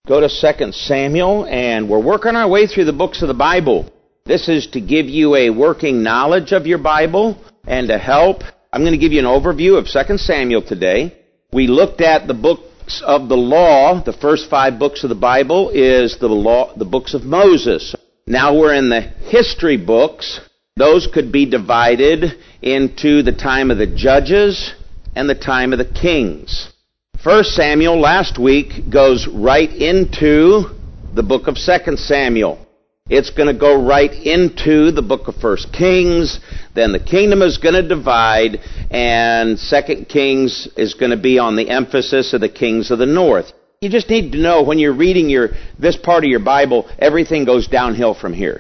Go to 2 Samuel, and we're working our way through the books of the Bible. This is to give you a working knowledge of your Bible and to help. I'm going to give you an overview of 2 Samuel today. We looked at the books of the law. The first 5 books of the Bible is the books of Moses. Now we're in the history books. Those could be divided into the time of the judges and the time of the kings. 1 Samuel last week goes right into the book of 2 Samuel. It's going to go right into the book of 1 Kings. Then the kingdom is going to divide, and 2 Kings is going to be on the emphasis of the kings of the north. You just need to know when you're reading this part of your Bible, everything goes downhill from here.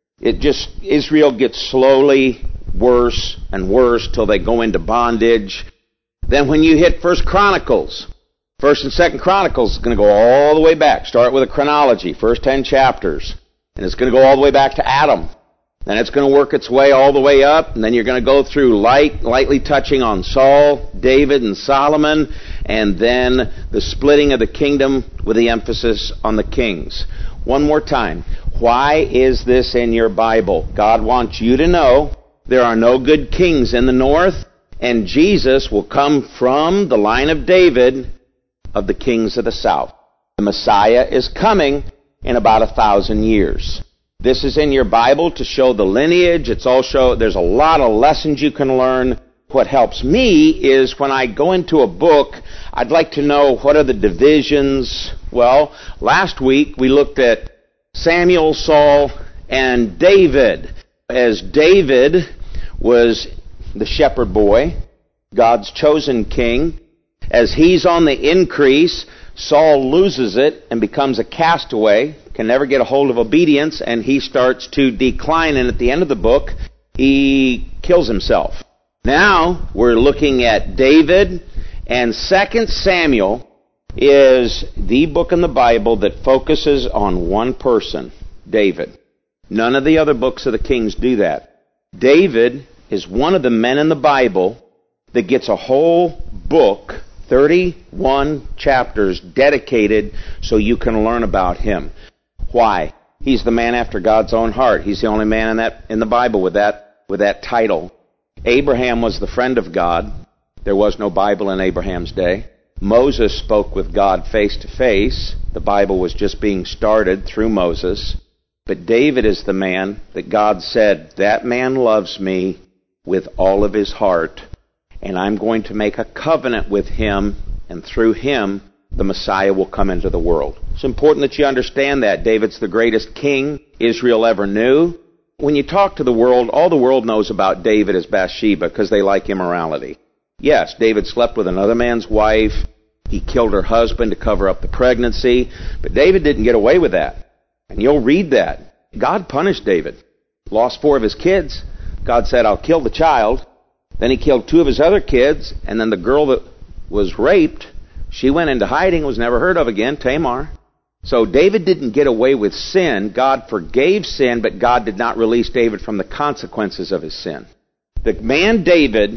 Israel gets slowly worse and worse till they go into bondage. Then when you hit 1 Chronicles, 1st and 2nd Chronicles is going to go all the way back. Start with a chronology, first 10 chapters. And it's going to go all the way back to Adam. Then it's going to work its way all the way up. And then you're going to go through lightly touching on Saul, David, and Solomon. And then the splitting of the kingdom with the emphasis on the kings. One more time. Why is this in your Bible? God wants you to know there are no good kings in the north. And Jesus will come from the line of David of the kings of the south. The Messiah is coming in about 1,000 years. This is in your Bible to show the lineage. There's a lot of lessons you can learn. What helps me is when I go into a book, I'd like to know what are the divisions. Well, last week we looked at Samuel, Saul, and David. As David was the shepherd boy, God's chosen king. As he's on the increase, Saul loses it and becomes a castaway, can never get a hold of obedience, and he starts to decline, and at the end of the book, he kills himself. Now, we're looking at David, and 2 Samuel is the book in the Bible that focuses on one person, David. None of the other books of the kings do that. David is one of the men in the Bible that gets a whole book, 31 chapters dedicated so you can learn about him. Why? He's the man after God's own heart. He's the only man in the Bible with that title. Abraham was the friend of God. There was no Bible in Abraham's day. Moses spoke with God face to face. The Bible was just being started through Moses. But David is the man that God said, that man loves me with all of his heart, and I'm going to make a covenant with him, and through him, the Messiah will come into the world. It's important that you understand that. David's the greatest king Israel ever knew. When you talk to the world, all the world knows about David is Bathsheba because they like immorality. Yes, David slept with another man's wife. He killed her husband to cover up the pregnancy. But David didn't get away with that. And you'll read that. God punished David. Lost 4 of his kids. God said, I'll kill the child. Then he killed 2 of his other kids, and then the girl that was raped, she went into hiding, was never heard of again, Tamar. So David didn't get away with sin. God forgave sin, but God did not release David from the consequences of his sin. The man David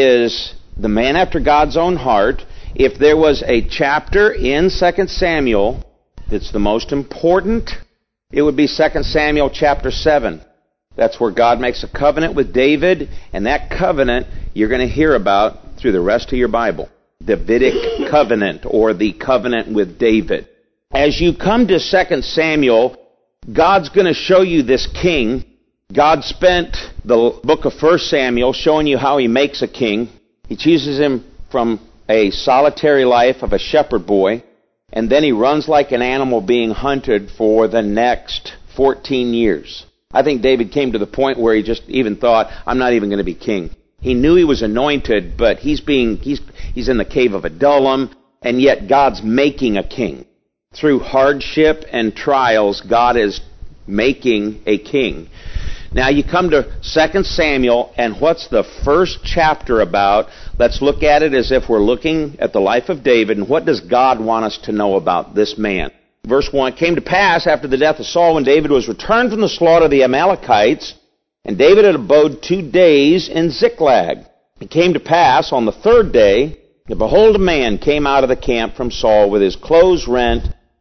is the man after God's own heart. If there was a chapter in 2 Samuel that's the most important, it would be 2 Samuel chapter 7. That's where God makes a covenant with David, and that covenant you're going to hear about through the rest of your Bible. Davidic covenant, or the covenant with David. As you come to 2 Samuel, God's going to show you this king. God spent the book of 1 Samuel showing you how he makes a king. He chooses him from a solitary life of a shepherd boy, and then he runs like an animal being hunted for the next 14 years. I think David came to the point where he just even thought, I'm not even going to be king. He knew he was anointed, but he's in the cave of Adullam, and yet God's making a king. Through hardship and trials, God is making a king. Now you come to 2 Samuel, and what's the first chapter about? Let's look at it as if we're looking at the life of David, and what does God want us to know about this man? Verse 1, it came to pass after the death of Saul, when David was returned from the slaughter of the Amalekites, and David had abode 2 days in Ziklag. It came to pass on the 3rd day, and behold, a man came out of the camp from Saul with his clothes rent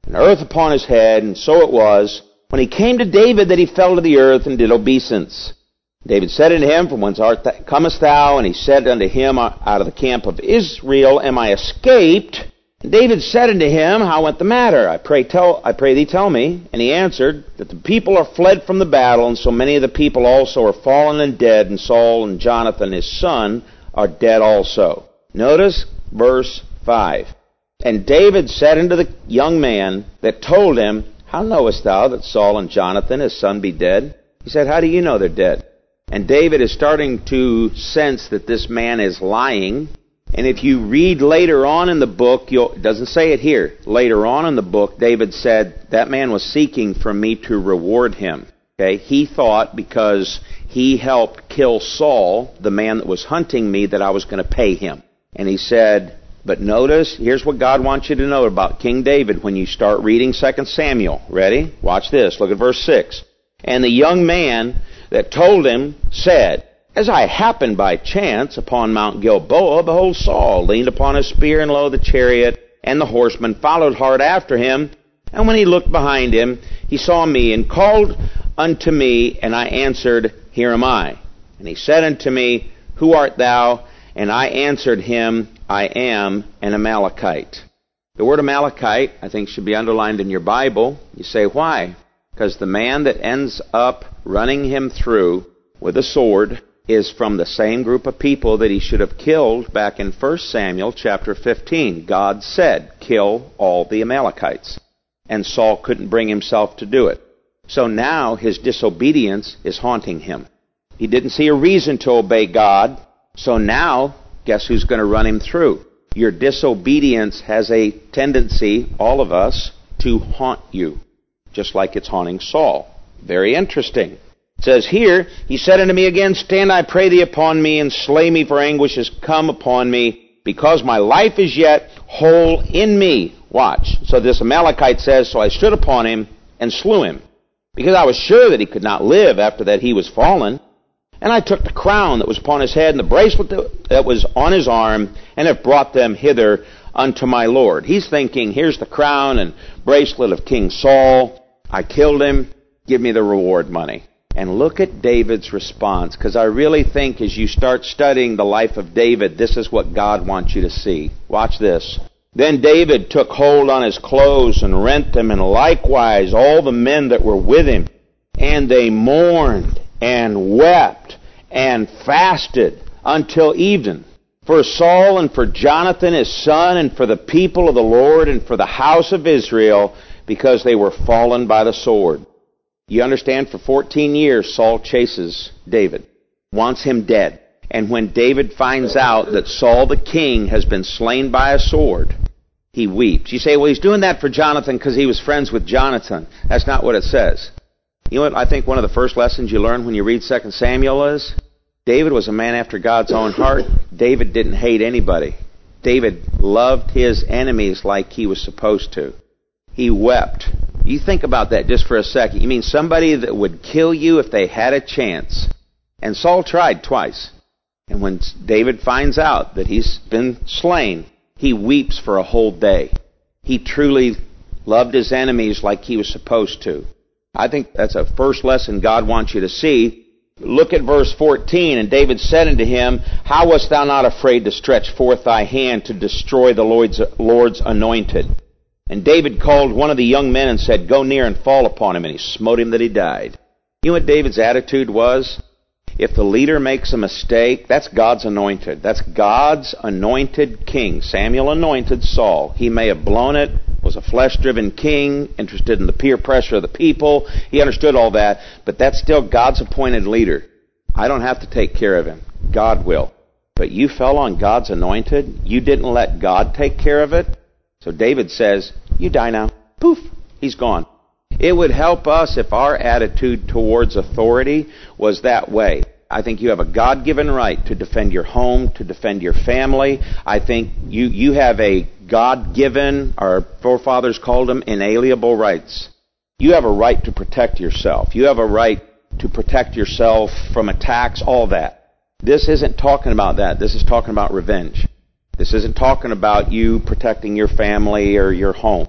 and earth upon his head, and so it was, when he came to David, that he fell to the earth and did obeisance. David said unto him, From whence comest thou? And he said unto him, Out of the camp of Israel am I escaped. And David said unto him, How went the matter? I pray thee tell me. And he answered, That the people are fled from the battle, and so many of the people also are fallen and dead, and Saul and Jonathan his son are dead also. Notice verse 5. And David said unto the young man that told him, How knowest thou that Saul and Jonathan his son be dead? He said, How do you know they're dead? And David is starting to sense that this man is lying. And if you read later on in the book, it doesn't say it here. Later on in the book, David said, that man was seeking for me to reward him. Okay? He thought because he helped kill Saul, the man that was hunting me, that I was going to pay him. And he said, but notice, here's what God wants you to know about King David when you start reading 2 Samuel. Ready? Watch this. Look at verse 6. And the young man that told him said, As I happened by chance upon Mount Gilboa, behold, Saul leaned upon his spear, and lo, the chariot and the horsemen followed hard after him. And when he looked behind him, he saw me, and called unto me, and I answered, Here am I. And he said unto me, Who art thou? And I answered him, I am an Amalekite. The word Amalekite, I think, should be underlined in your Bible. You say, why? Because the man that ends up running him through with a sword is from the same group of people that he should have killed back in 1 Samuel chapter 15. God said, kill all the Amalekites. And Saul couldn't bring himself to do it. So now his disobedience is haunting him. He didn't see a reason to obey God. So now, guess who's going to run him through? Your disobedience has a tendency, all of us, to haunt you. Just like it's haunting Saul. Very interesting. It says here, he said unto me again, Stand, I pray thee, upon me, and slay me, for anguish is come upon me, because my life is yet whole in me. Watch. So this Amalekite says, So I stood upon him and slew him, because I was sure that he could not live after that he was fallen. And I took the crown that was upon his head, and the bracelet that was on his arm, and have brought them hither unto my Lord. He's thinking, here's the crown and bracelet of King Saul. I killed him. Give me the reward money. And look at David's response, because I really think as you start studying the life of David, this is what God wants you to see. Watch this. Then David took hold on his clothes and rent them, and likewise all the men that were with him. And they mourned and wept and fasted until even. For Saul and for Jonathan his son, and for the people of the Lord, and for the house of Israel, because they were fallen by the sword. You understand, for 14 years Saul chases David, wants him dead. And when David finds out that Saul the king has been slain by a sword, he weeps. You say, well, he's doing that for Jonathan because he was friends with Jonathan. That's not what it says. You know what I think one of the first lessons you learn when you read 2 Samuel is? David was a man after God's own heart. David didn't hate anybody. David loved his enemies like he was supposed to. He wept. You think about that just for a second. You mean somebody that would kill you if they had a chance. And Saul tried twice. And when David finds out that he's been slain, he weeps for a whole day. He truly loved his enemies like he was supposed to. I think that's a first lesson God wants you to see. Look at verse 14. And David said unto him, How wast thou not afraid to stretch forth thy hand to destroy the Lord's anointed? And David called one of the young men and said, Go near and fall upon him. And he smote him that he died. You know what David's attitude was? If the leader makes a mistake, that's God's anointed. That's God's anointed king. Samuel anointed Saul. He may have blown it, was a flesh-driven king, interested in the peer pressure of the people. He understood all that, but that's still God's appointed leader. I don't have to take care of him. God will. But you fell on God's anointed. You didn't let God take care of it. So David says, you die now. Poof, he's gone. It would help us if our attitude towards authority was that way. I think you have a God-given right to defend your home, to defend your family. I think you have a God-given, our forefathers called them inalienable rights. You have a right to protect yourself. You have a right to protect yourself from attacks, all that. This isn't talking about that. This is talking about revenge. This isn't talking about you protecting your family or your home.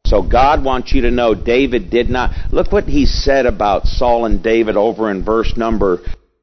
So God wants you to know David did not. Look what he said about Saul and David over in verse number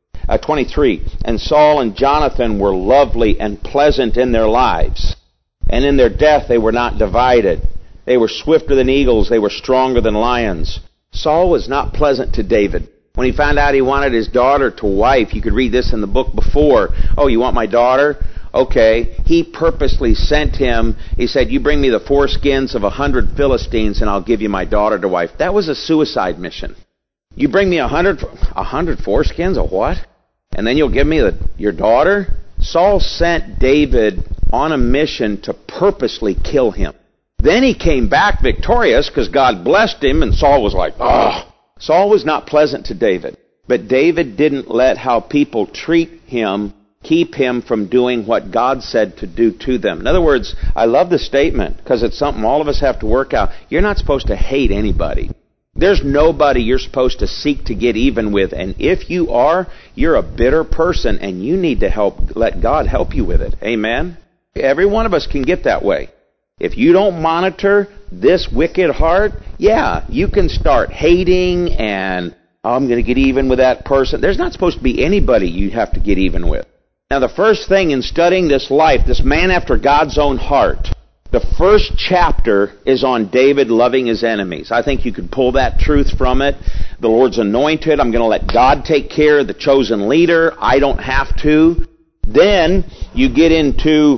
23. And Saul and Jonathan were lovely and pleasant in their lives, and in their death they were not divided. They were swifter than eagles, they were stronger than lions. Saul was not pleasant to David. When he found out he wanted his daughter to wife, you could read this in the book before. Oh, you want my daughter? Okay. He purposely sent him. He said, you bring me the foreskins of 100 Philistines and I'll give you my daughter to wife. That was a suicide mission. You bring me 100 foreskins of what? And then you'll give me your daughter? Saul sent David on a mission to purposely kill him. Then he came back victorious because God blessed him, and Saul was like, ugh. Saul was not pleasant to David. But David didn't let how people treat him keep him from doing what God said to do to them. In other words, I love the statement because it's something all of us have to work out. You're not supposed to hate anybody. There's nobody you're supposed to seek to get even with. And if you are, you're a bitter person and you need to let God help you with it. Amen? Every one of us can get that way. If you don't monitor this wicked heart, yeah, you can start hating and I'm going to get even with that person. There's not supposed to be anybody you have to get even with. Now, the first thing in studying this life, this man after God's own heart, the first chapter is on David loving his enemies. I think you could pull that truth from it. The Lord's anointed. I'm going to let God take care of the chosen leader. I don't have to. Then you get into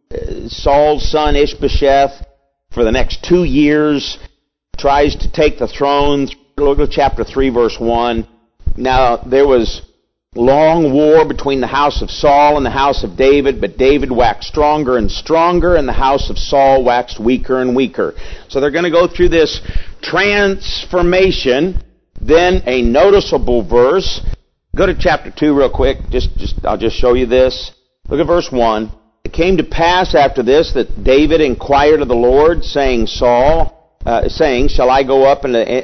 Saul's son Ishbosheth for the next 2 years tries to take the throne. Look at chapter 3, verse 1. Now, there was long war between the house of Saul and the house of David, but David waxed stronger and stronger, and the house of Saul waxed weaker and weaker. So they're going to go through this transformation. Then a noticeable verse. Go to chapter 2 real quick. I'll just show you this. Look at verse 1. It came to pass after this that David inquired of the Lord, saying, shall I go up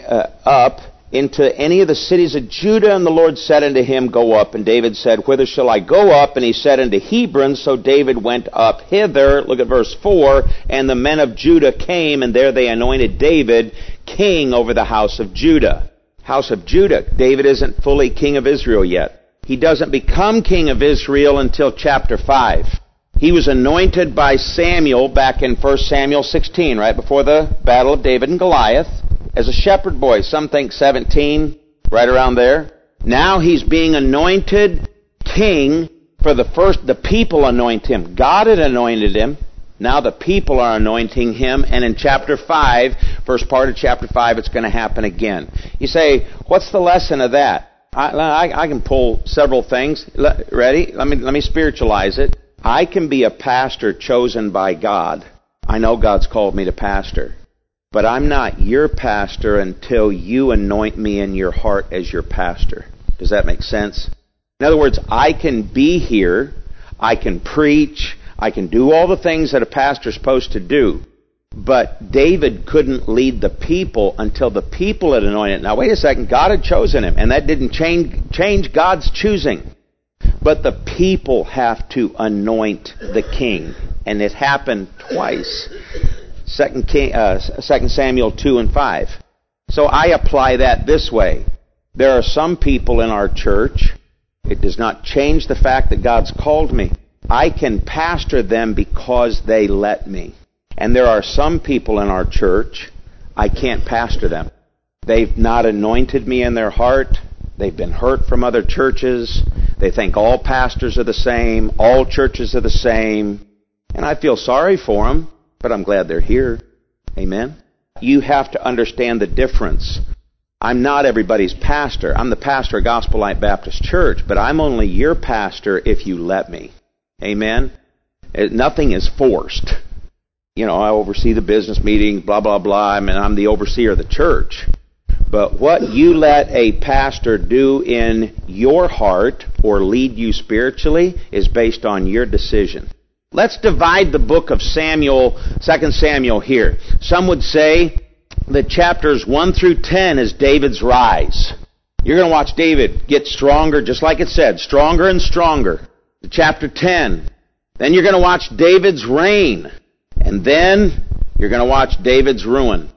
into any of the cities of Judah? And the Lord said unto him, go up. And David said, whither shall I go up? And he said, unto Hebron. So David went up hither. Look at verse 4. And the men of Judah came, and there they anointed David king over the house of Judah. House of Judah. David isn't fully king of Israel yet. He doesn't become king of Israel until chapter 5. He was anointed by Samuel back in 1 Samuel 16, right before the battle of David and Goliath, as a shepherd boy. Some think 17, right around there. Now he's being anointed king for the people anoint him. God had anointed him. Now the people are anointing him. And in chapter 5, first part of chapter 5, it's going to happen again. You say, what's the lesson of that? I can pull several things. Ready? Let me spiritualize it. I can be a pastor chosen by God. I know God's called me to pastor. But I'm not your pastor until you anoint me in your heart as your pastor. Does that make sense? In other words, I can be here, I can preach, I can do all the things that a pastor's supposed to do. But David couldn't lead the people until the people had anointed. Now wait a second, God had chosen him, and that didn't change God's choosing. But the people have to anoint the king. And it happened twice. 2 Samuel 2 and 5. So I apply that this way. There are some people in our church. It does not change the fact that God's called me. I can pastor them because they let me. And there are some people in our church, I can't pastor them. They've not anointed me in their heart. They've been hurt from other churches. They think all pastors are the same. All churches are the same. And I feel sorry for them, but I'm glad they're here. Amen? You have to understand the difference. I'm not everybody's pastor. I'm the pastor of Gospel Light Baptist Church, but I'm only your pastor if you let me. Amen? Nothing is forced. You know, I oversee the business meetings, blah, blah, blah. I mean, I'm the overseer of the church. But what you let a pastor do in your heart or lead you spiritually is based on your decision. Let's divide the book of Samuel, 2 Samuel here. Some would say that chapters 1 through 10 is David's rise. You're going to watch David get stronger, just like it said, stronger and stronger. Chapter 10. Then you're going to watch David's reign. And then you're going to watch David's ruin.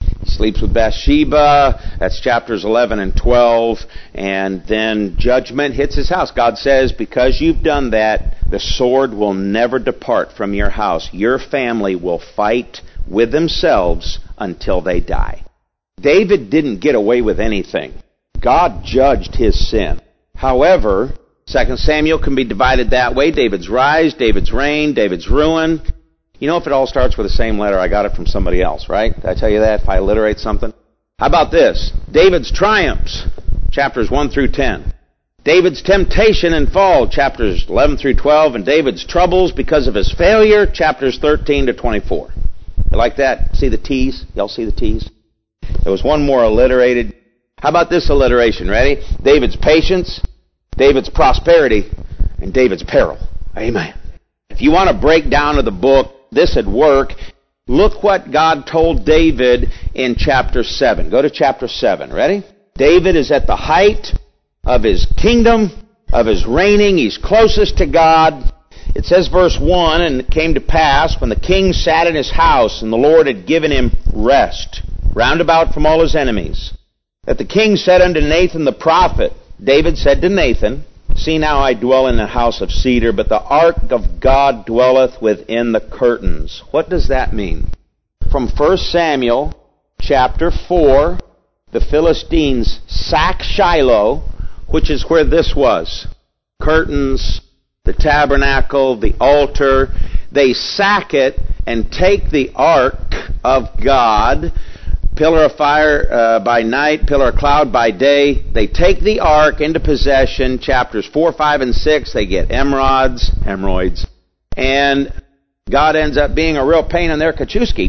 He sleeps with Bathsheba. That's chapters 11 and 12. And then judgment hits his house. God says, because you've done that, the sword will never depart from your house. Your family will fight with themselves until they die. David didn't get away with anything. God judged his sin. However, 2 Samuel can be divided that way. David's rise, David's reign, David's ruin. You know, if it all starts with the same letter, I got it from somebody else, right? Did I tell you that, if I alliterate something? How about this? David's triumphs, chapters 1 through 10. David's temptation and fall, chapters 11 through 12. And David's troubles because of his failure, chapters 13 to 24. You like that? See the T's? Y'all see the T's? There was one more alliterated. How about this alliteration? Ready? David's patience, David's prosperity, and David's peril. Amen. If you want to break down to the book, this would work. Look what God told David in chapter 7. Go to chapter 7. Ready? David is at the height of his kingdom, of his reigning. He's closest to God. It says verse 1, and it came to pass when the king sat in his house, and the Lord had given him rest round about from all his enemies, that the king said unto Nathan the prophet, David said to Nathan, see now I dwell in a house of cedar, but the ark of God dwelleth within the curtains. What does that mean? From 1 Samuel chapter 4, the Philistines sack Shiloh, which is where this was. Curtains, the tabernacle, the altar. They sack it and take the ark of God, pillar of fire by night, pillar of cloud by day. They take the ark into possession. Chapters 4, 5, and 6, they get hemorrhoids. And God ends up being a real pain in their kachooski.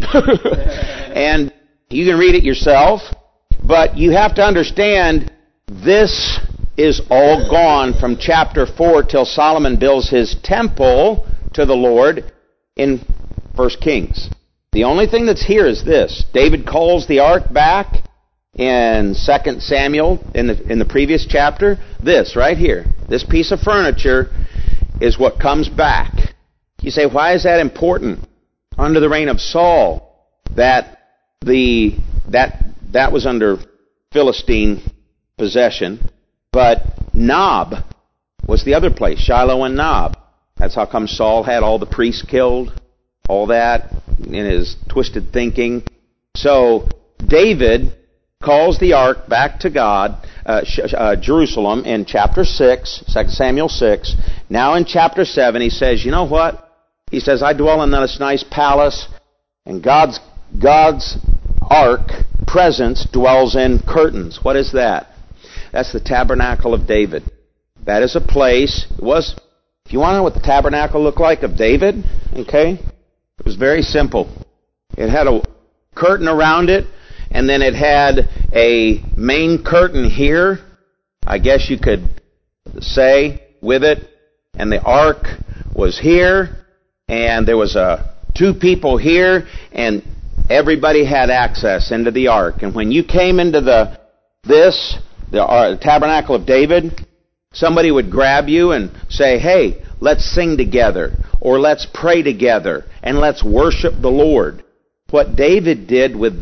And you can read it yourself. But you have to understand, this is all gone from chapter 4 till Solomon builds his temple to the Lord in 1 Kings. The only thing that's here is this. David calls the ark back in 2 Samuel in the previous chapter. This right here, this piece of furniture is what comes back. You say, why is that important? Under the reign of Saul, that was under Philistine possession. But Nob was the other place, Shiloh and Nob. That's how come Saul had all the priests killed, all that in his twisted thinking. So David calls the ark back to God, Jerusalem, in chapter 6, 2 Samuel 6. Now in chapter 7, he says, you know what? He says, I dwell in this nice palace, and God's ark presence dwells in curtains. What is that? That's the tabernacle of David. That is a place. If you want to know what the tabernacle looked like of David, okay, it was very simple. It had a curtain around it, and then it had a main curtain here, I guess you could say, with it, and the ark was here, and there was two people here, and everybody had access into the ark. And when you came into the tabernacle of David, somebody would grab you and say, hey, let's sing together, or let's pray together, and let's worship the Lord. What David did with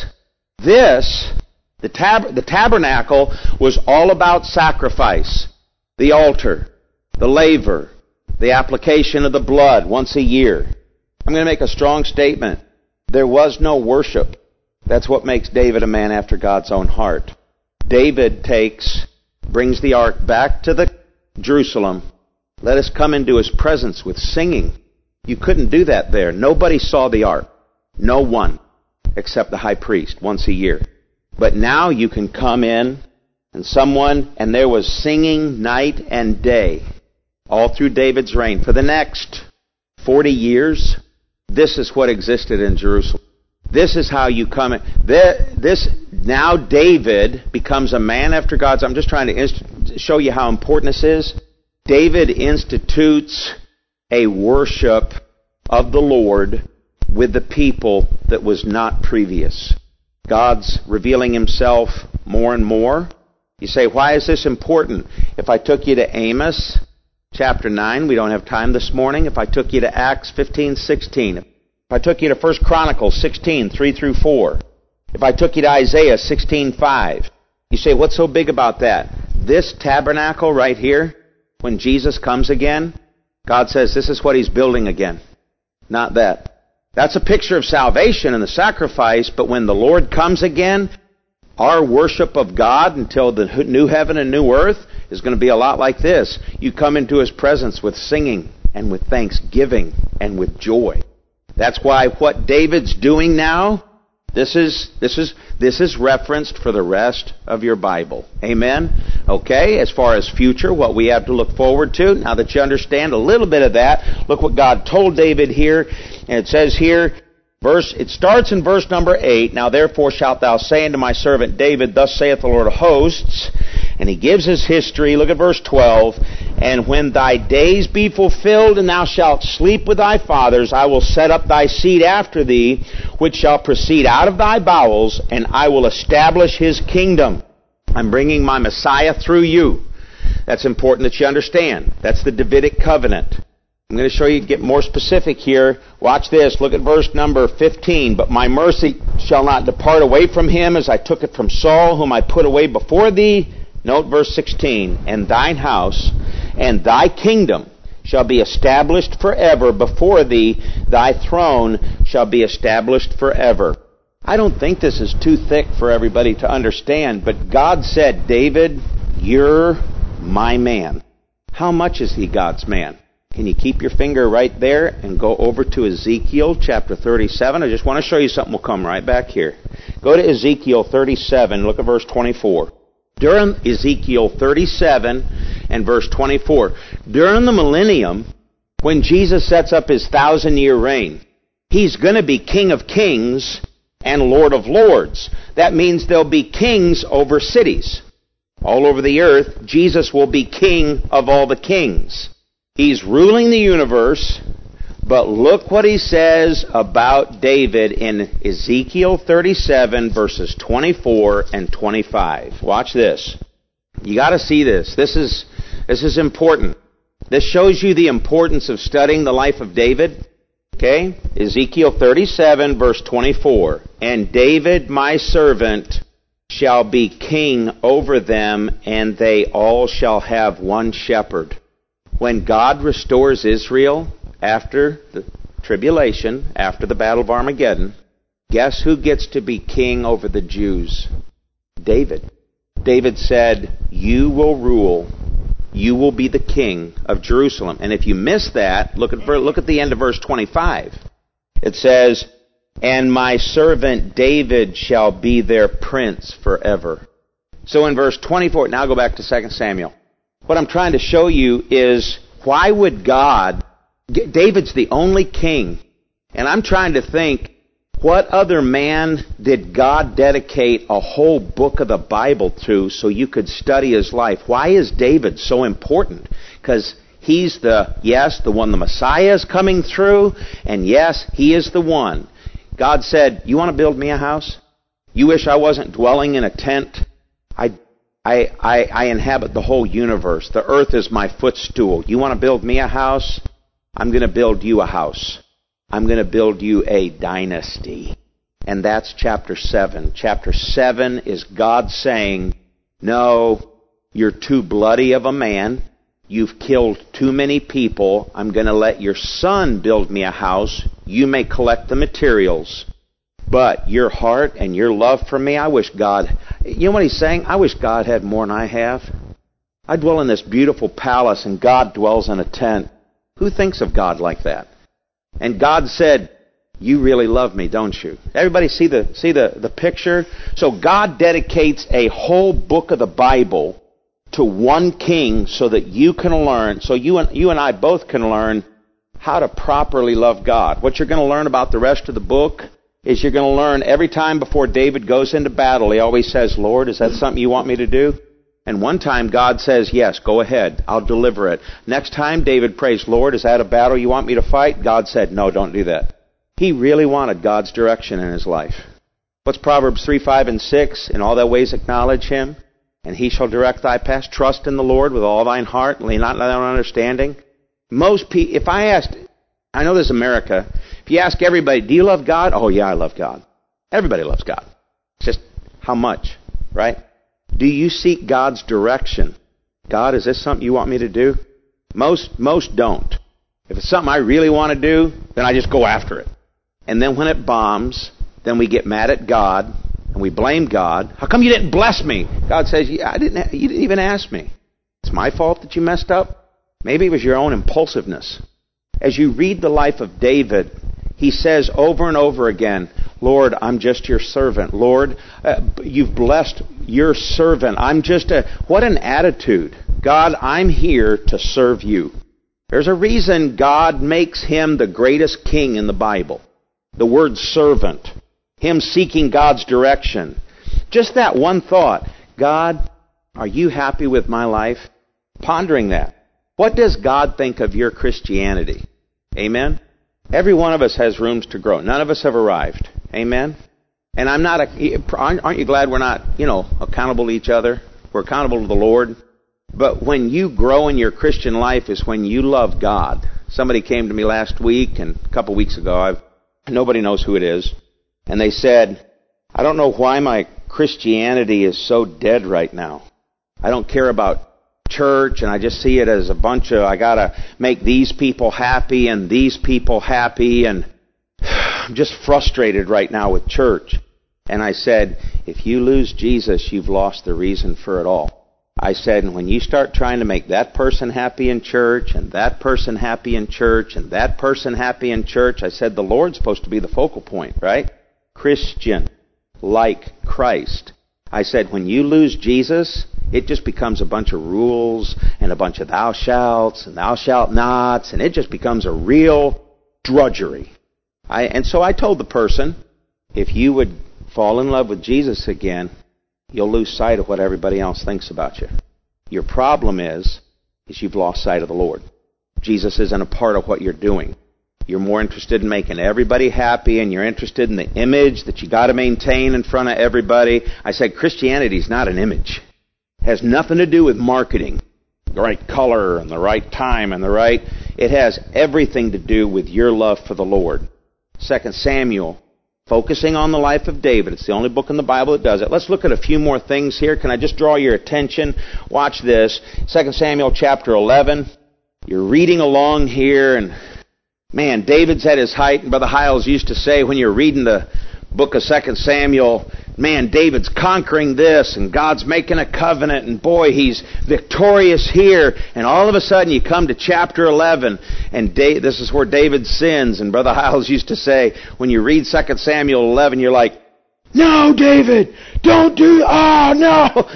the tabernacle was all about sacrifice, the altar, the laver, the application of the blood once a year. I'm going to make a strong statement. There was no worship. That's what makes David a man after God's own heart. David brings the ark back to the Jerusalem. Let us come into his presence with singing. You couldn't do that there. Nobody saw the ark. No one, except the high priest, once a year. But now you can come in, and there was singing night and day, all through David's reign. For the next 40 years, this is what existed in Jerusalem. This is how you come in. Now David becomes a man after God's. I'm just trying to show you how important this is. David institutes a worship of the Lord with the people that was not previous. God's revealing himself more and more. You say, why is this important? If I took you to Amos chapter 9, we don't have time this morning. If I took you to Acts 15:16, if I took you to 1 Chronicles 16, 3 through 4, If I took you to Isaiah 16:5, you say, what's so big about that? This tabernacle right here, when Jesus comes again, God says this is what He's building again. Not that. That's a picture of salvation and the sacrifice, but when the Lord comes again, our worship of God until the new heaven and new earth is going to be a lot like this. You come into His presence with singing and with thanksgiving and with joy. That's why what David's doing now, this is referenced for the rest of your Bible. Amen? Okay, as far as future, what we have to look forward to, now that you understand a little bit of that, look what God told David here. And it says here, it starts in verse number 8, Now therefore shalt thou say unto my servant David, Thus saith the Lord of hosts. And he gives his history. Look at verse 12. And when thy days be fulfilled, and thou shalt sleep with thy fathers, I will set up thy seed after thee, which shall proceed out of thy bowels, and I will establish his kingdom. I'm bringing my Messiah through you. That's important that you understand. That's the Davidic covenant. I'm going to show you, get more specific here. Watch this. Look at verse number 15. But my mercy shall not depart away from him, as I took it from Saul, whom I put away before thee. Note verse 16. And thine house and thy kingdom shall be established forever before thee. Thy throne shall be established forever. I don't think this is too thick for everybody to understand, but God said, David, you're my man. How much is he God's man? Can you keep your finger right there and go over to Ezekiel chapter 37? I just want to show you something. We'll come right back here. Go to Ezekiel 37. Look at verse 24. During Ezekiel 37 and verse 24, during the millennium, when Jesus sets up his 1,000-year reign, he's going to be King of kings and Lord of lords. That means there'll be kings over cities. All over the earth, Jesus will be king of all the kings. He's ruling the universe, but look what he says about David in Ezekiel 37, verses 24 and 25. Watch this. You got to see this. This is important. This shows you the importance of studying the life of David. Okay? Ezekiel 37, verse 24. And David, my servant, shall be king over them, and they all shall have one shepherd. When God restores Israel after the tribulation, after the Battle of Armageddon, guess who gets to be king over the Jews? David. David said, you will rule. You will be the king of Jerusalem. And if you miss that, look at the end of verse 25. It says, and my servant David shall be their prince forever. So in verse 24, now go back to 2 Samuel. What I'm trying to show you is, why would God, David's the only king, and I'm trying to think, what other man did God dedicate a whole book of the Bible to so you could study his life? Why is David so important? Because he's the one the Messiah is coming through, and yes, he is the one. God said, you want to build me a house? You wish I wasn't dwelling in a tent? I inhabit the whole universe. The earth is my footstool. You want to build me a house? I'm going to build you a house. I'm going to build you a dynasty. And that's chapter 7. Chapter 7 is God saying, no, you're too bloody of a man. You've killed too many people. I'm going to let your son build me a house. You may collect the materials. But your heart and your love for me, I wish God... You know what he's saying? I wish God had more than I have. I dwell in this beautiful palace and God dwells in a tent. Who thinks of God like that? And God said, you really love me, don't you? Everybody see the picture? So God dedicates a whole book of the Bible to one king so that you can learn, so you and I both can learn how to properly love God. What you're going to learn about the rest of the book is you're going to learn every time before David goes into battle, he always says, Lord, is that something you want me to do? And one time God says, yes, go ahead, I'll deliver it. Next time David prays, Lord, is that a battle you want me to fight? God said, no, don't do that. He really wanted God's direction in his life. What's Proverbs 3, 5, and 6? In all thy ways acknowledge him, and he shall direct thy paths. Trust in the Lord with all thine heart, and lean not on thine own understanding. Most people, if I asked, I know this is America, if you ask everybody, do you love God? Oh yeah, I love God. Everybody loves God. It's just how much, right? Do you seek God's direction? God, is this something you want me to do? Most don't. If it's something I really want to do, then I just go after it. And then when it bombs, then we get mad at God and we blame God. How come you didn't bless me? God says, you didn't even ask me. It's my fault that you messed up. Maybe it was your own impulsiveness. As you read the life of David, he says over and over again, Lord, I'm just your servant. Lord, you've blessed your servant. What an attitude. God, I'm here to serve you. There's a reason God makes him the greatest king in the Bible. The word servant. Him seeking God's direction. Just that one thought. God, are you happy with my life? Pondering that. What does God think of your Christianity? Amen? Every one of us has rooms to grow. None of us have arrived. Amen? And aren't you glad we're not, accountable to each other? We're accountable to the Lord. But when you grow in your Christian life is when you love God. Somebody came to me last week and a couple weeks ago. Nobody knows who it is. And they said, I don't know why my Christianity is so dead right now. I don't care about church, and I just see it as a bunch of, I gotta make these people happy and these people happy, and I'm just frustrated right now with church. And I said, if you lose Jesus, you've lost the reason for it all. I said, and when you start trying to make that person happy in church, and that person happy in church, and that person happy in church, I said, the Lord's supposed to be the focal point, right? Christian, like Christ. I said, when you lose Jesus, it just becomes a bunch of rules and a bunch of thou shalts and thou shalt nots, and it just becomes a real drudgery. And so I told the person, if you would fall in love with Jesus again, you'll lose sight of what everybody else thinks about you. Your problem is you've lost sight of the Lord. Jesus isn't a part of what you're doing. You're more interested in making everybody happy, and you're interested in the image that you got to maintain in front of everybody. I said Christianity is not an image. It has nothing to do with marketing, the right color and the right time and it has everything to do with your love for the Lord. 2 Samuel, focusing on the life of David. It's the only book in the Bible that does it. Let's look at a few more things here. Can I just draw your attention? Watch this. 2 Samuel chapter 11. You're reading along here, and man, David's at his height. And Brother Hiles used to say when you're reading the book of 2 Samuel, man, David's conquering this, and God's making a covenant, and boy, he's victorious here. And all of a sudden you come to chapter 11, and this is where David sins. And Brother Hiles used to say, when you read 2 Samuel 11, you're like, no, David, don't do, oh no.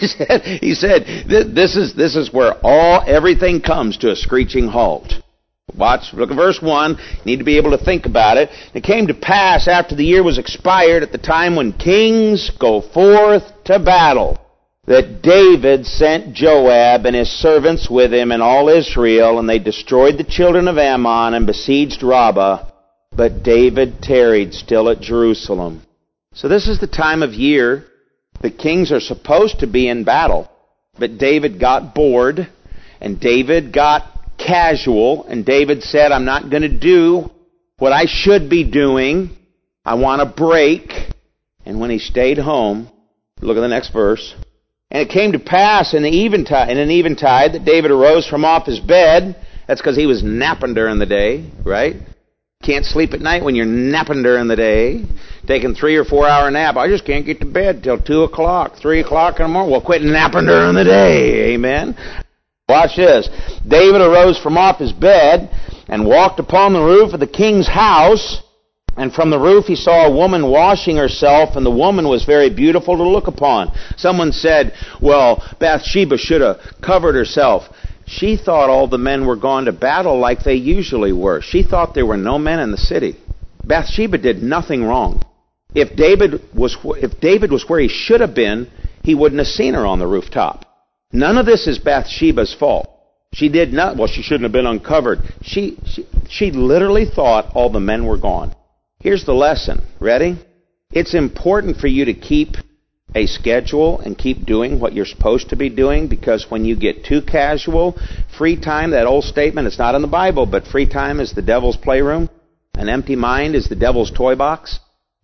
He said, this is where everything comes to a screeching halt. Watch, look at verse 1. You need to be able to think about it. It came to pass after the year was expired, at the time when kings go forth to battle, that David sent Joab and his servants with him and all Israel, and they destroyed the children of Ammon and besieged Rabbah. But David tarried still at Jerusalem. So this is the time of year that kings are supposed to be in battle. But David got bored, and David got casual, and David said, I'm not going to do what I should be doing. I want a break. And when he stayed home, look at the next verse. And it came to pass in an eventide that David arose from off his bed. That's because he was napping during the day, right? Can't sleep at night when you're napping during the day. Taking 3 or 4 hour nap. I just can't get to bed till 2 o'clock, 3 o'clock in the morning. Well, quit napping during the day. Amen. Watch this. David arose from off his bed and walked upon the roof of the king's house. And from the roof he saw a woman washing herself, and the woman was very beautiful to look upon. Someone said, well, Bathsheba should have covered herself. She thought all the men were gone to battle like they usually were. She thought there were no men in the city. Bathsheba did nothing wrong. If David was where he should have been, he wouldn't have seen her on the rooftop. None of this is Bathsheba's fault. She did not, well, she shouldn't have been uncovered. She literally thought all the men were gone. Here's the lesson. Ready? It's important for you to keep a schedule and keep doing what you're supposed to be doing, because when you get too casual, free time, that old statement, it's not in the Bible, but free time is the devil's playroom. An empty mind is the devil's toy box.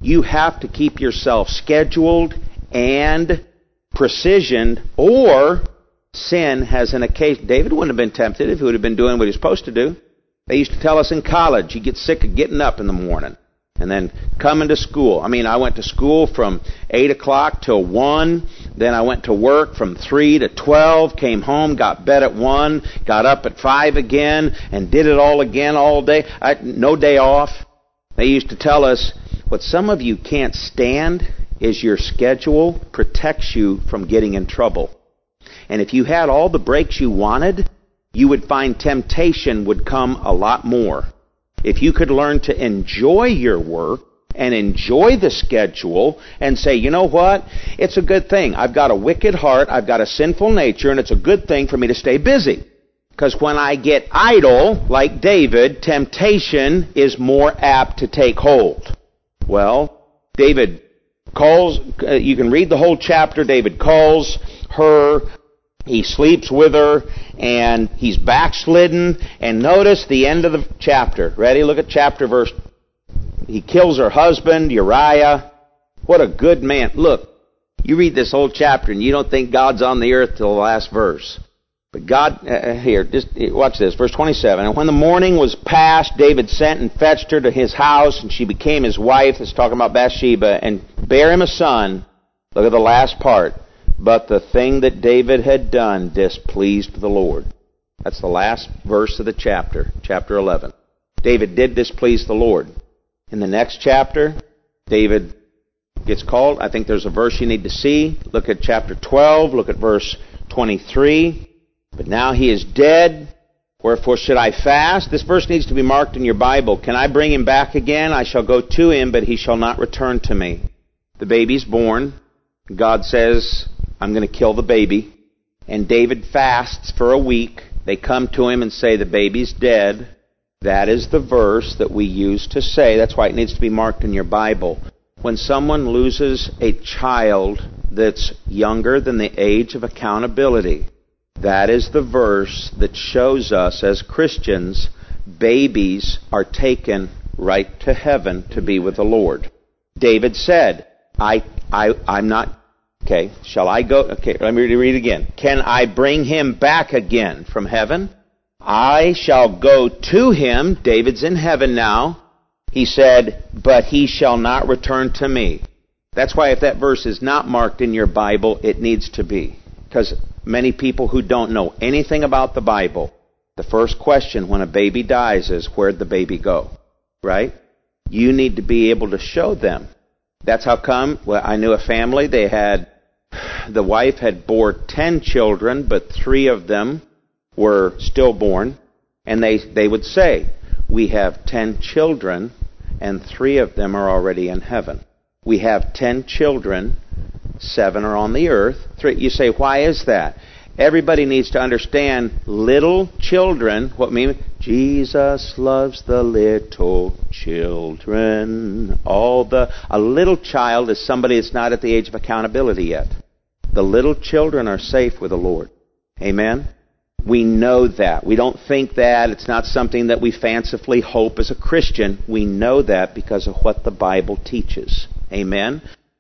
You have to keep yourself scheduled and precisioned, or sin has an occasion. David wouldn't have been tempted if he would have been doing what he was supposed to do. They used to tell us in college, you get sick of getting up in the morning and then coming to school. I went to school from 8 o'clock till 1. Then I went to work from 3 to 12, came home, got bed at 1, got up at 5 again, and did it all again all day. No day off. They used to tell us, what some of you can't stand is your schedule protects you from getting in trouble. And if you had all the breaks you wanted, you would find temptation would come a lot more. If you could learn to enjoy your work and enjoy the schedule and say, you know what? It's a good thing. I've got a wicked heart, I've got a sinful nature, and it's a good thing for me to stay busy. Because when I get idle, like David, temptation is more apt to take hold. Well, David calls, you can read the whole chapter, David calls her, he sleeps with her, and he's backslidden. And notice the end of the chapter. Ready? Look at chapter verse. He kills her husband, Uriah. What a good man. Look, you read this whole chapter and you don't think God's on the earth till the last verse. But God, here, just watch this, verse 27. And when the morning was past, David sent and fetched her to his house, and she became his wife. It's talking about Bathsheba, and bare him a son. Look at the last part. But the thing that David had done displeased the Lord. That's the last verse of the chapter, chapter 11. David did displease the Lord. In the next chapter, David gets called. I think there's a verse you need to see. Look at chapter 12. Look at verse 23. But now he is dead. Wherefore should I fast? This verse needs to be marked in your Bible. Can I bring him back again? I shall go to him, but he shall not return to me. The baby's born. God says, I'm going to kill the baby. And David fasts for a week. They come to him and say, the baby's dead. That is the verse that we use to say. That's why it needs to be marked in your Bible. When someone loses a child that's younger than the age of accountability, that is the verse that shows us as Christians, babies are taken right to heaven to be with the Lord. David said, I'm not... Okay, shall I go? Okay, let me read again. Can I bring him back again from heaven? I shall go to him. David's in heaven now. He said, but he shall not return to me. That's why if that verse is not marked in your Bible, it needs to be. Because many people who don't know anything about the Bible, the first question when a baby dies is, where'd the baby go? Right? You need to be able to show them. That's how come, I knew a family, the wife had bore 10 children, but 3 of them were stillborn. And they would say, we have 10 children, and 3 of them are already in heaven. We have 10 children, 7 are on the earth. 3, you say, why is that? Everybody needs to understand little children, what mean? Jesus loves the little children. A little child is somebody that's not at the age of accountability yet. The little children are safe with the Lord. Amen? We know that. We don't think that. It's not something that we fancifully hope as a Christian. We know that because of what the Bible teaches. Amen?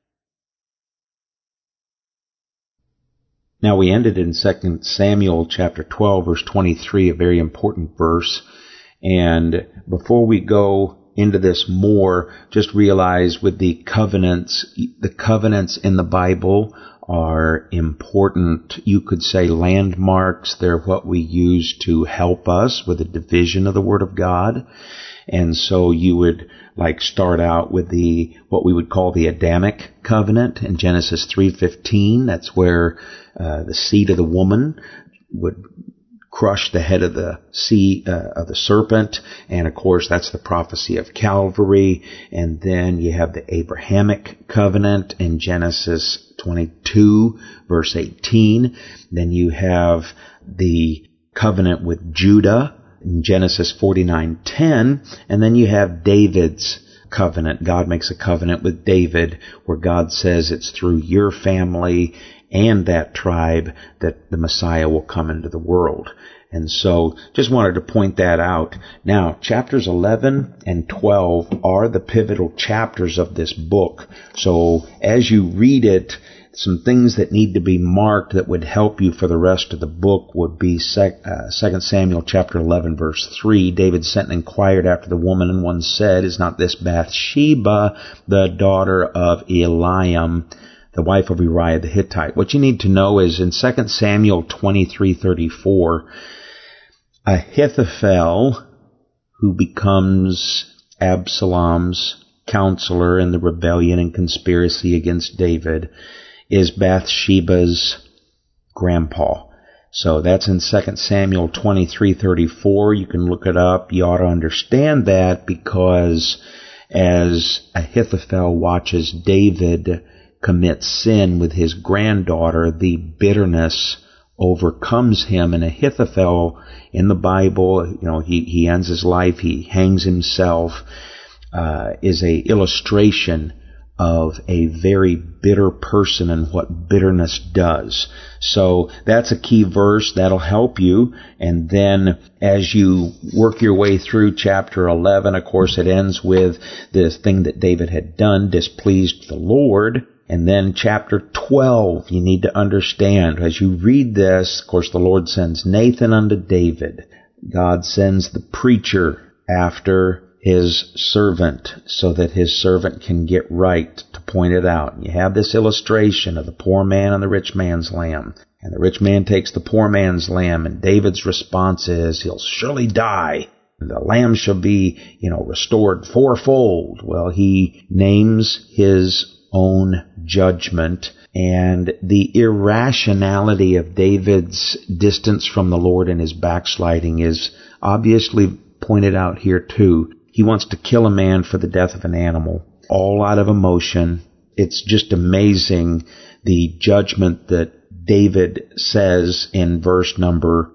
Now we ended in 2 Samuel chapter 12, verse 23, a very important verse. And before we go into this more, just realize with the covenants in the Bible are important, you could say, landmarks. They're what we use to help us with the division of the Word of God. And so you would start out with what we would call the Adamic covenant in Genesis 3:15. That's where the seed of the woman would crush the head of the serpent, and of course that's the prophecy of Calvary. And then you have the Abrahamic covenant in Genesis 22 verse 18. Then you have the covenant with Judah in Genesis 49:10, and then you have David's covenant. God makes a covenant with David where God says it's through your family and that tribe that the Messiah will come into the world. And so just wanted to point that out. Now, chapters 11 and 12 are the pivotal chapters of this book. So as you read it, some things that need to be marked that would help you for the rest of the book would be 2 Samuel chapter 11 verse 3. David sent and inquired after the woman, and one said, "Is not this Bathsheba, the daughter of Eliam, the wife of Uriah the Hittite?" What you need to know is in 2 Samuel 23:34, Ahithophel, who becomes Absalom's counselor in the rebellion and conspiracy against David, is Bathsheba's grandpa. So that's in 2 Samuel 23:34. You can look it up. You ought to understand that because as Ahithophel watches David commit sin with his granddaughter, the bitterness overcomes him. And Ahithophel in the Bible, he ends his life, he hangs himself, is a illustration of a very bitter person and what bitterness does. So that's a key verse that'll help you. And then as you work your way through chapter 11, of course, it ends with this thing that David had done displeased the Lord. And then chapter 12, you need to understand, as you read this, of course, the Lord sends Nathan unto David. God sends the preacher after his servant so that his servant can get right to point it out. And you have this illustration of the poor man and the rich man's lamb. And the rich man takes the poor man's lamb, and David's response is, he'll surely die. The lamb shall be, restored fourfold. Well, he names his own judgment, and the irrationality of David's distance from the Lord and his backsliding is obviously pointed out here too. He wants to kill a man for the death of an animal, all out of emotion. It's just amazing the judgment that David says in verse number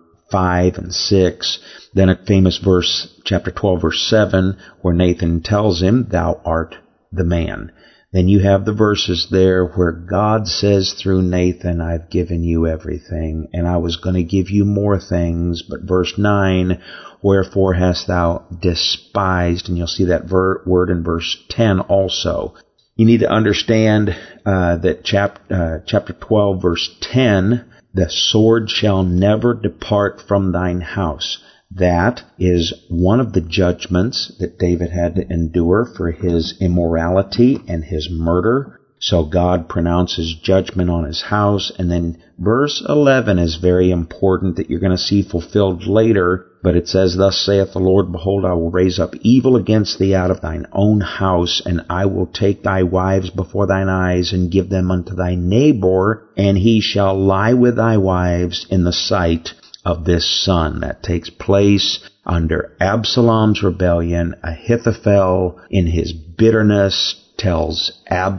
5 and 6. Then a famous verse, chapter 12, verse 7, where Nathan tells him, "Thou art the man." Then you have the verses there where God says through Nathan, "I've given you everything, and I was going to give you more things." But verse 9, "Wherefore hast thou despised?" And you'll see that word in verse 10 also. You need to understand that chapter 12, verse 10, "The sword shall never depart from thine house." That is one of the judgments that David had to endure for his immorality and his murder. So God pronounces judgment on his house. And then verse 11 is very important that you're going to see fulfilled later. But it says, "Thus saith the Lord, Behold, I will raise up evil against thee out of thine own house, and I will take thy wives before thine eyes, and give them unto thy neighbor, and he shall lie with thy wives in the sight of this son." That takes place under Absalom's rebellion. Ahithophel, in his bitterness, tells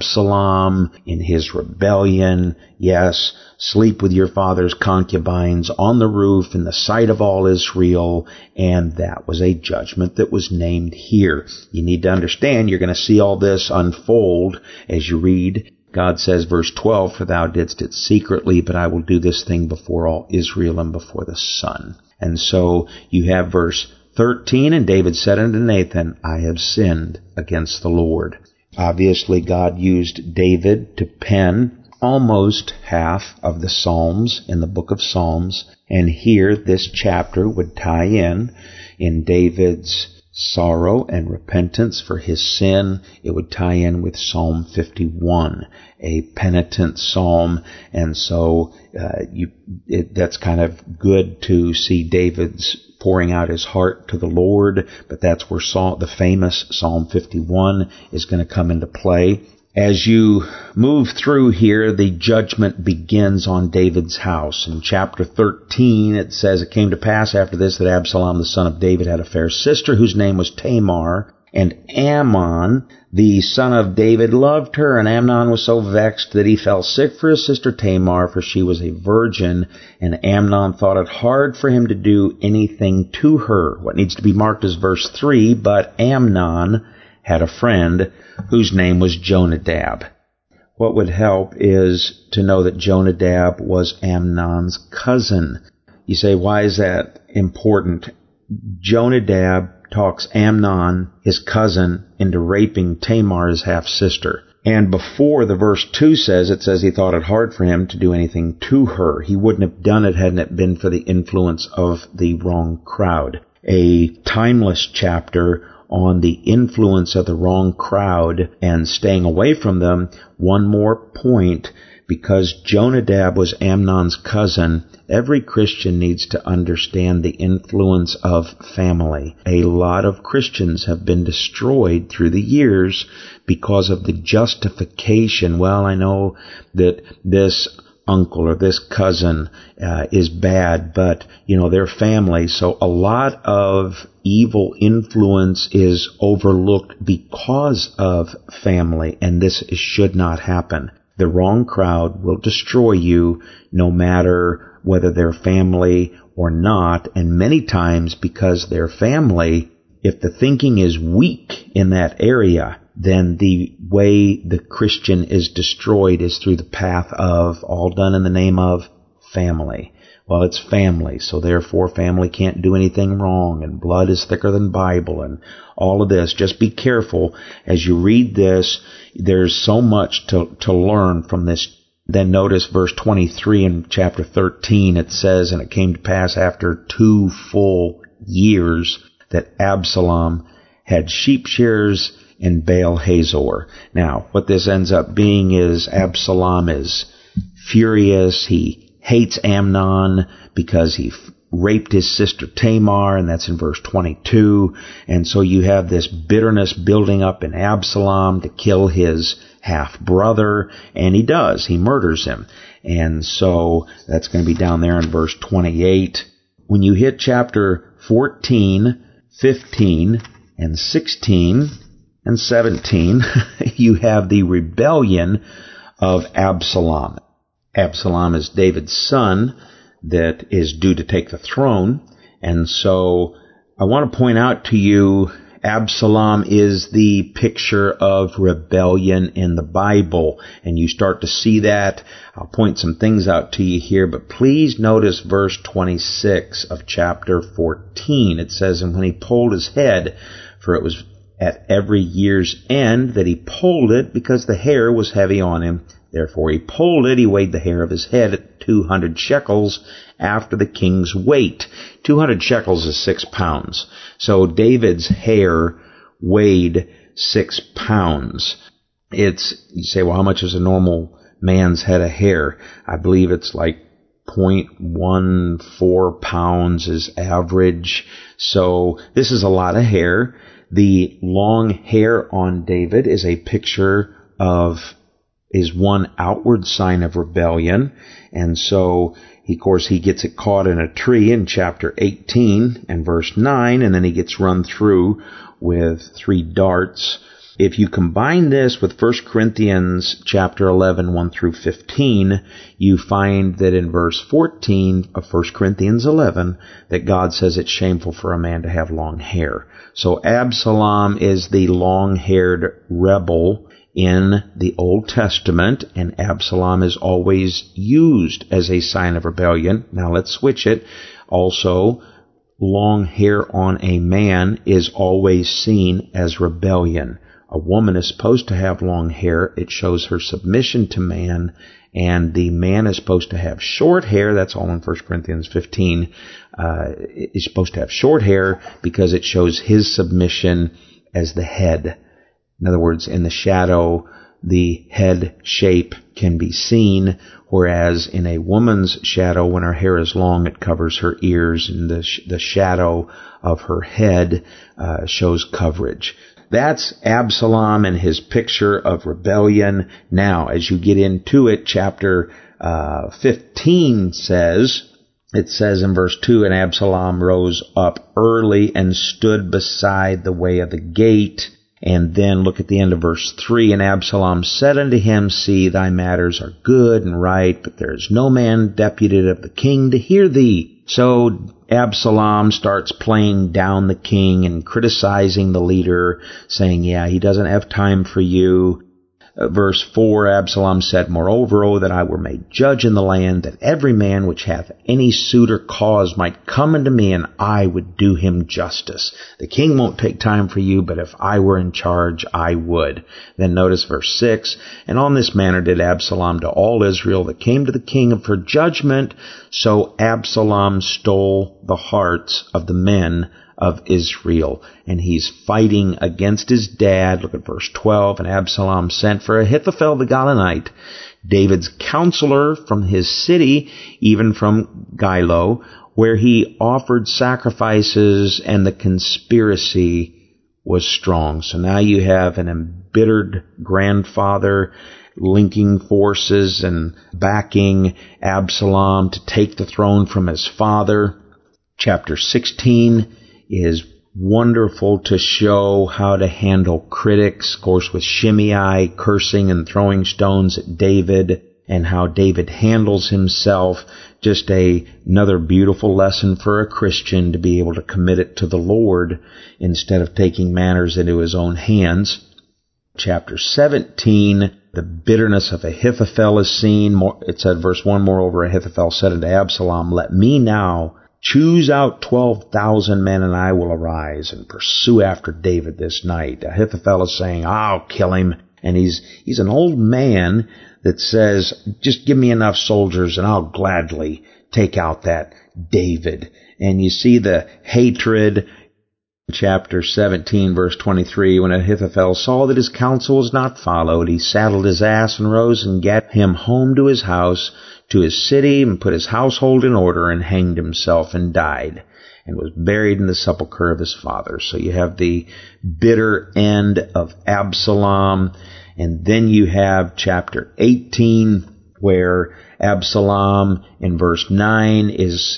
Absalom in his rebellion, yes, sleep with your father's concubines on the roof in the sight of all Israel, and that was a judgment that was named here. You need to understand, you're going to see all this unfold as you read. God says, verse 12, "For thou didst it secretly, but I will do this thing before all Israel and before the sun." And so you have verse 13, "And David said unto Nathan, I have sinned against the Lord." Obviously, God used David to pen almost half of the Psalms in the book of Psalms. And here, this chapter would tie in David's sorrow and repentance for his sin. It would tie in with Psalm 51, a penitent psalm. And so that's kind of good to see David's pouring out his heart to the Lord, but that's where the famous Psalm 51 is going to come into play. As you move through here, the judgment begins on David's house. In chapter 13, it says, "It came to pass after this that Absalom the son of David had a fair sister whose name was Tamar, and Amnon the son of David loved her, and Amnon was so vexed that he fell sick for his sister Tamar, for she was a virgin, and Amnon thought it hard for him to do anything to her." What needs to be marked is verse 3, "But Amnon had a friend whose name was Jonadab. What would help is to know that Jonadab was Amnon's cousin. You say, why is that important? Jonadab talks Amnon, his cousin, into raping Tamar, his half-sister. And before the verse 2 says, it says he thought it hard for him to do anything to her. He wouldn't have done it hadn't it been for the influence of the wrong crowd. A timeless chapter on the influence of the wrong crowd and staying away from them. One more point, because Jonadab was Amnon's cousin, every Christian needs to understand the influence of family. A lot of Christians have been destroyed through the years because of the justification. Well, I know that this uncle or this cousin is bad, but, they're family. So a lot of evil influence is overlooked because of family, and this should not happen. The wrong crowd will destroy you no matter whether they're family or not, and many times because they're family, if the thinking is weak in that area, then the way the Christian is destroyed is through the path of all done in the name of family. Well, it's family, so therefore family can't do anything wrong, and blood is thicker than Bible, and all of this. Just be careful as you read this. There's so much to learn from this. Then notice verse 23 in chapter 13. It says, and it came to pass after 2 full years that Absalom had sheep shearers in Baal Hazor. Now, what this ends up being is Absalom is furious. He hates Amnon because he raped his sister Tamar, and that's in verse 22. And so you have this bitterness building up in Absalom to kill his half-brother, and he does. He murders him. And so that's going to be down there in verse 28. When you hit chapter 14, 15, and 16, and 17, you have the rebellion of Absalom. Absalom is David's son that is due to take the throne. And so I want to point out to you, Absalom is the picture of rebellion in the Bible. And you start to see that. I'll point some things out to you here, but please notice verse 26 of chapter 14. It says, and when he pulled his head, for it was at every year's end that he pulled it, because the hair was heavy on him. Therefore he pulled it. He weighed the hair of his head at 200 shekels after the king's weight. 200 shekels is 6 pounds. So David's hair weighed 6 pounds. You say, well, how much is a normal man's head of hair? I believe it's like 0.14 pounds is average. So this is a lot of hair. The long hair on David is a picture is one outward sign of rebellion. And so, of course, he gets it caught in a tree in chapter 18 and verse 9, and then he gets run through with 3 darts. If you combine this with 1 Corinthians chapter 11, 1 through 15, you find that in verse 14 of 1 Corinthians 11, that God says it's shameful for a man to have long hair. So Absalom is the long-haired rebel in the Old Testament, and Absalom is always used as a sign of rebellion. Now let's switch it. Also, long hair on a man is always seen as rebellion. A woman is supposed to have long hair. It shows her submission to man. And the man is supposed to have short hair. That's all in 1 Corinthians 15. Is supposed to have short hair because it shows his submission as the head. In other words, in the shadow, the head shape can be seen, whereas in a woman's shadow, when her hair is long, it covers her ears, and the shadow of her head shows coverage. That's Absalom and his picture of rebellion. Now, as you get into it, chapter 15 says, it says in verse 2, and Absalom rose up early and stood beside the way of the gate. And then look at the end of verse 3, and Absalom said unto him, see, thy matters are good and right, but there is no man deputed of the king to hear thee. So Absalom starts playing down the king and criticizing the leader, saying, yeah, he doesn't have time for you. Verse 4, Absalom said, Moreover, O that I were made judge in the land, that every man which hath any suit or cause might come unto me, and I would do him justice. The king won't take time for you, but if I were in charge, I would. Then notice verse 6, And on this manner did Absalom to all Israel that came to the king for judgment. So Absalom stole the hearts of the men of Israel. And he's fighting against his dad. Look at verse 12. And Absalom sent for Ahithophel the Gilonite, David's counselor, from his city, even from Gilo, where he offered sacrifices, and the conspiracy was strong. So now you have an embittered grandfather linking forces and backing Absalom to take the throne from his father. Chapter 16 is wonderful to show how to handle critics, of course, with Shimei cursing and throwing stones at David, and how David handles himself. Just another beautiful lesson for a Christian to be able to commit it to the Lord instead of taking matters into his own hands. Chapter 17, the bitterness of Ahithophel is seen. It said, verse 1, Moreover, Ahithophel said unto Absalom, Let me now choose out 12,000 men, and I will arise and pursue after David this night. Ahithophel is saying, I'll kill him. And he's an old man that says, just give me enough soldiers and I'll gladly take out that David. And you see the hatred. Chapter 17, verse 23, When Ahithophel saw that his counsel was not followed, he saddled his ass and rose and gat him home to his house, to his city, and put his household in order, and hanged himself and died, and was buried in the sepulchre of his father. So you have the bitter end of Absalom. And then you have chapter 18, where Absalom, in verse 9,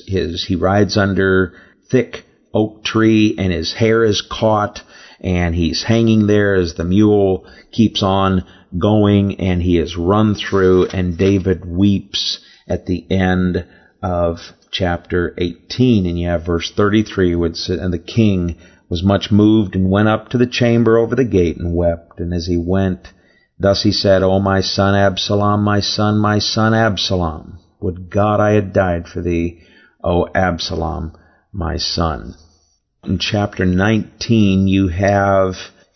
he rides under thick oak tree, and his hair is caught, and he's hanging there as the mule keeps on going, and he is run through, and David weeps at the end of chapter 18. And you have verse 33, which says, And the king was much moved, and went up to the chamber over the gate, and wept. And as he went, thus he said, O my son Absalom, my son Absalom, would God I had died for thee, O Absalom, my son. In chapter 19, you have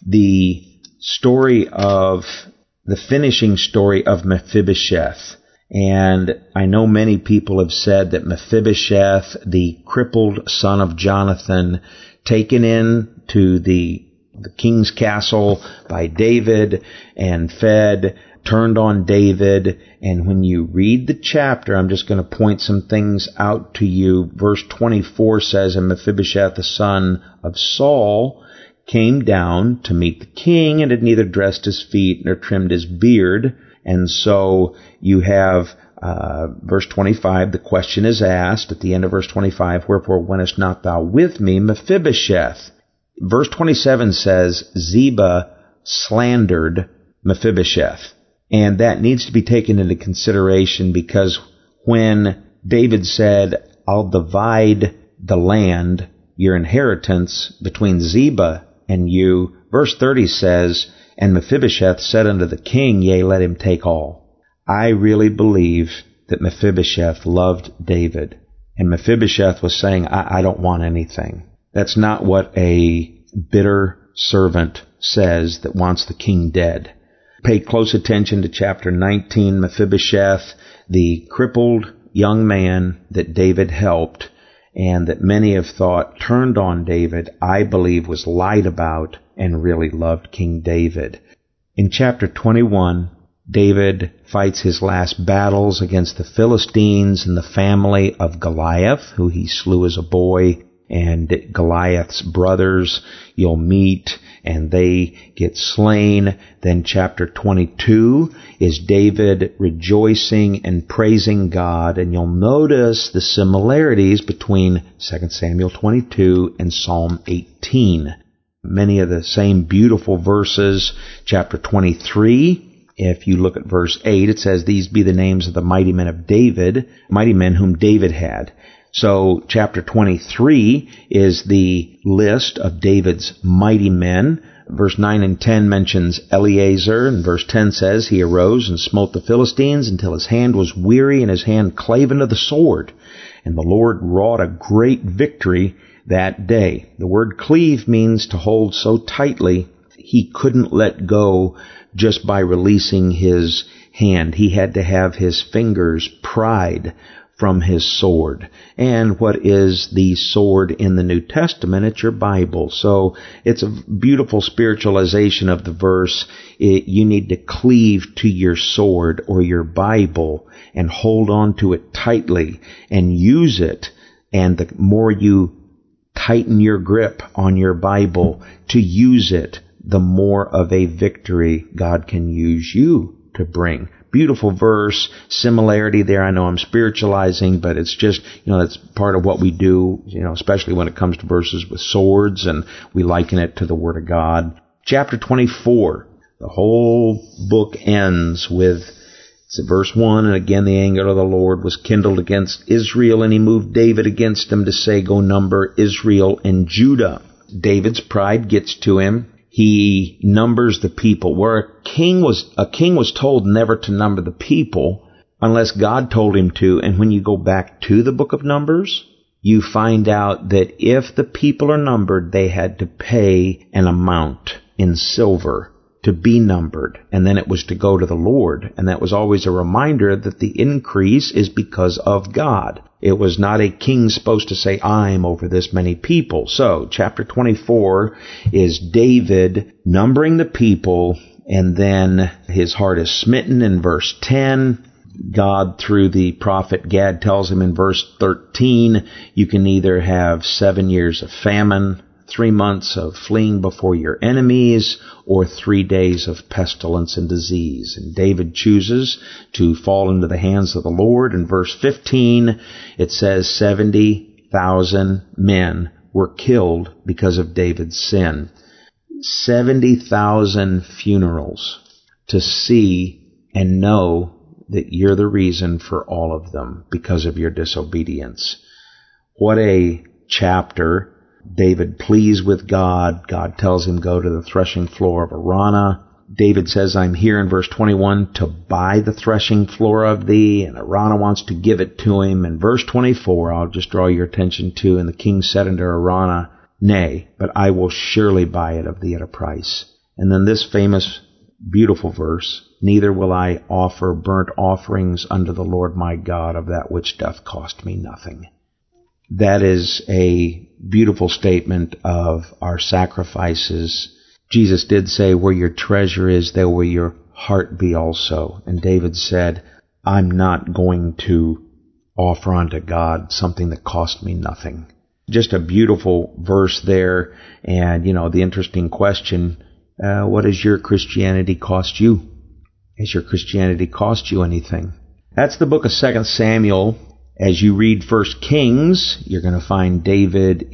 the finishing story of Mephibosheth. And I know many people have said that Mephibosheth, the crippled son of Jonathan, taken in to the king's castle by David and fed, turned on David. And when you read the chapter, I'm just going to point some things out to you. Verse 24 says, And Mephibosheth, the son of Saul, came down to meet the king, and had neither dressed his feet nor trimmed his beard. And so you have verse 25, the question is asked at the end of verse 25, Wherefore wentest not thou with me, Mephibosheth? Verse 27 says, Ziba slandered Mephibosheth. And that needs to be taken into consideration, because when David said, I'll divide the land, your inheritance, between Ziba and you, verse 30 says, And Mephibosheth said unto the king, Yea, let him take all. I really believe that Mephibosheth loved David. And Mephibosheth was saying, I don't want anything. That's not what a bitter servant says that wants the king dead. Pay close attention to chapter 19, Mephibosheth, the crippled young man that David helped, and that many have thought turned on David, I believe was lied about and really loved King David. In chapter 21, David fights his last battles against the Philistines and the family of Goliath, who he slew as a boy, and Goliath's brothers you'll meet, and they get slain. Then chapter 22 is David rejoicing and praising God, and you'll notice the similarities between 2 Samuel 22 and Psalm 18. Many of the same beautiful verses. Chapter 23, if you look at verse 8, it says, These be the names of the mighty men of David, mighty men whom David had. So chapter 23 is the list of David's mighty men. Verse 9 and 10 mentions Eleazar, and verse 10 says, he arose and smote the Philistines until his hand was weary and his hand clave unto the sword. And the Lord wrought a great victory that day. The word cleave means to hold so tightly he couldn't let go just by releasing his hand. He had to have his fingers pried from his sword. And what is the sword in the New Testament? It's your Bible. So it's a beautiful spiritualization of the verse. You need to cleave to your sword or your Bible and hold on to it tightly and use it. And the more you tighten your grip on your Bible to use it, the more of a victory God can use you to bring. Beautiful verse, similarity there. I know I'm spiritualizing, but it's just, that's part of what we do, especially when it comes to verses with swords, and we liken it to the Word of God. Chapter 24, the whole book ends with, it's verse 1, and again the anger of the Lord was kindled against Israel, and he moved David against them to say, go number Israel and Judah. David's pride gets to him. He numbers the people. Where a king was told never to number the people unless God told him to. And when you go back to the book of Numbers, you find out that if the people are numbered, they had to pay an amount in silver to be numbered. And then it was to go to the Lord. And that was always a reminder that the increase is because of God. It was not a king supposed to say, I'm over this many people. So, chapter 24 is David numbering the people, and then his heart is smitten in verse 10. God, through the prophet Gad, tells him in verse 13, you can either have 7 years of famine, 3 months of fleeing before your enemies, or 3 days of pestilence and disease. And David chooses to fall into the hands of the Lord. In verse 15, it says 70,000 men were killed because of David's sin. 70,000 funerals to see and know that you're the reason for all of them because of your disobedience. What a chapter. David pleads with God. God tells him, go to the threshing floor of Araunah. David says, I'm here in verse 21 to buy the threshing floor of thee, and Araunah wants to give it to him. In verse 24, I'll just draw your attention to, and the king said unto Araunah, nay, but I will surely buy it of thee at a price. And then this famous, beautiful verse, neither will I offer burnt offerings unto the Lord my God of that which doth cost me nothing. That is a beautiful statement of our sacrifices. Jesus did say, where your treasure is, there will your heart be also. And David said, I'm not going to offer unto God something that cost me nothing. Just a beautiful verse there. And, the interesting question, what does your Christianity cost you? Has your Christianity cost you anything? That's the book of 2 Samuel. As you read 1 Kings, you're going to find David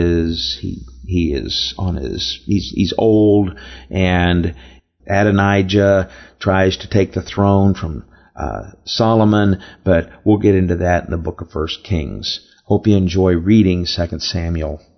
he's old, and Adonijah tries to take the throne from Solomon, but we'll get into that in the book of 1 Kings. Hope you enjoy reading 2 Samuel.